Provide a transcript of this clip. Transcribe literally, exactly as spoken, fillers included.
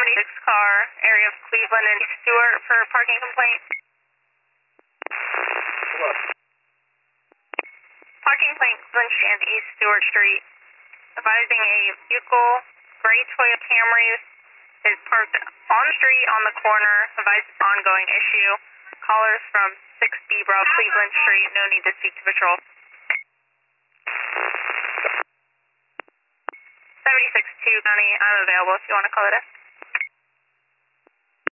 seventy-six car, area of Cleveland and Stewart for parking complaint. What? Parking complaint, Cleveland and East Stewart Street. Advising a vehicle, gray Toyota Camry, is parked on the street on the corner. Advise ongoing issue. Callers from six B Broad Cleveland Street. No need to speak to patrol. seventy-six two County, I'm available if you want to call it in.